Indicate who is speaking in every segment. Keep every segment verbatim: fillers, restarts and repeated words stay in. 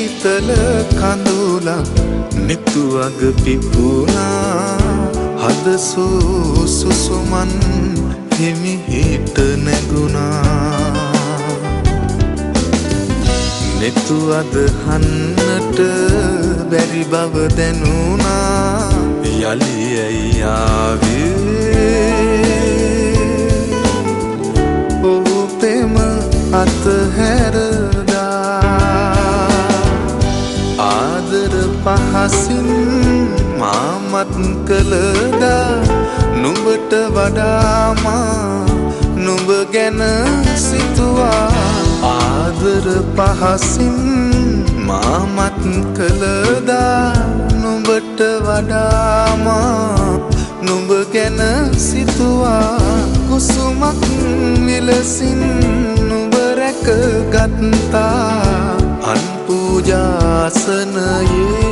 Speaker 1: සීතල කඳුලක් නිතු අග පිපුණා හද සුසුමන් හිමිහිට නැගුණා නිතු අදහන්නට බැරි බව දැනුණා යලි ඇයි ආවේ ඔහු පෙම අතහැරදා ආදර පහසින් මාමත් කළදා නුඹට වඩාමා නුඹ ගැන සිතුවා ආදර පහසින් මාමත් කළදා නුඹට වඩාමා නුඹ ගැන සිතුවා කුසුමක් විලසින් නුඹ රැකගත්තා අන් පූජාසනයේ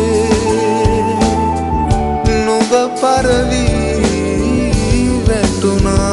Speaker 1: නුඹ පරවී වැටුණා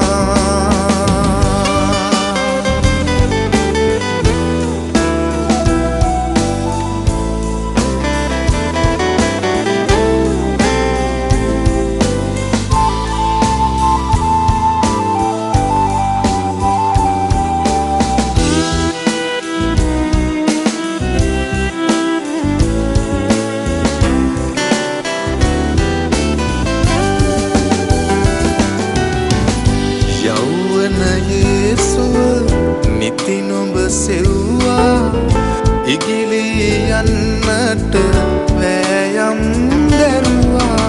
Speaker 1: නිති නුඹ සෙව්වා ඉගිලී යන්නට වෑයම් දැරුවා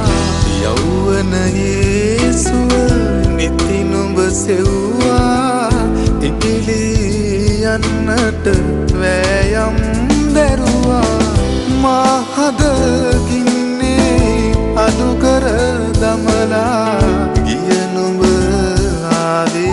Speaker 1: යෞවනයේ සුව නිති නුඹ සෙව්වා ඉගිලී යන්නට වෑයම් දැරුවා මා හදගින්නේ අඩු කර දමලා ගිය නුඹ ආවේ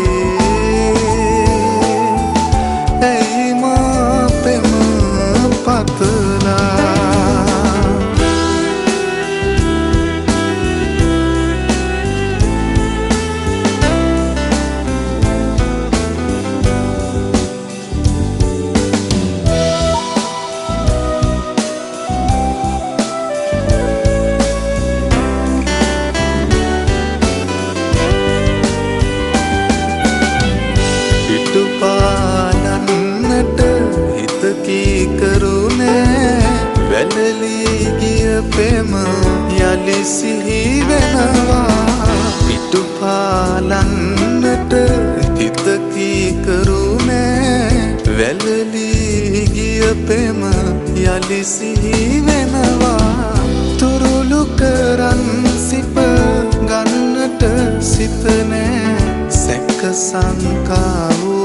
Speaker 1: වැළලී ගිය පෙම යලි සිහි වෙනවා පිටු පාලන්නට හිත කීකරුනේ වැළලී ගිය පෙම යලි සිහි වෙනවා තුරුළු කරන් සිප ගන්නට සිත නෑ සැක සංකාවෝ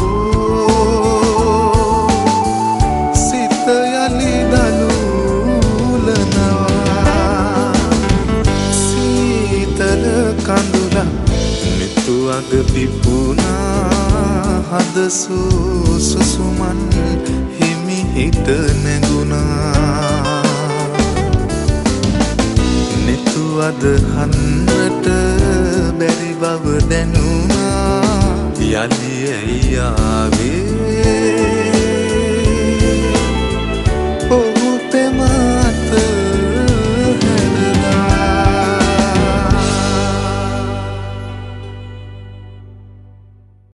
Speaker 1: අග පිපුණා හද සුසුමන් හිමිහිට නැගුණා නිතු අදහන්නට බැරි බව දැනුණා යලි ඇයි ආවේ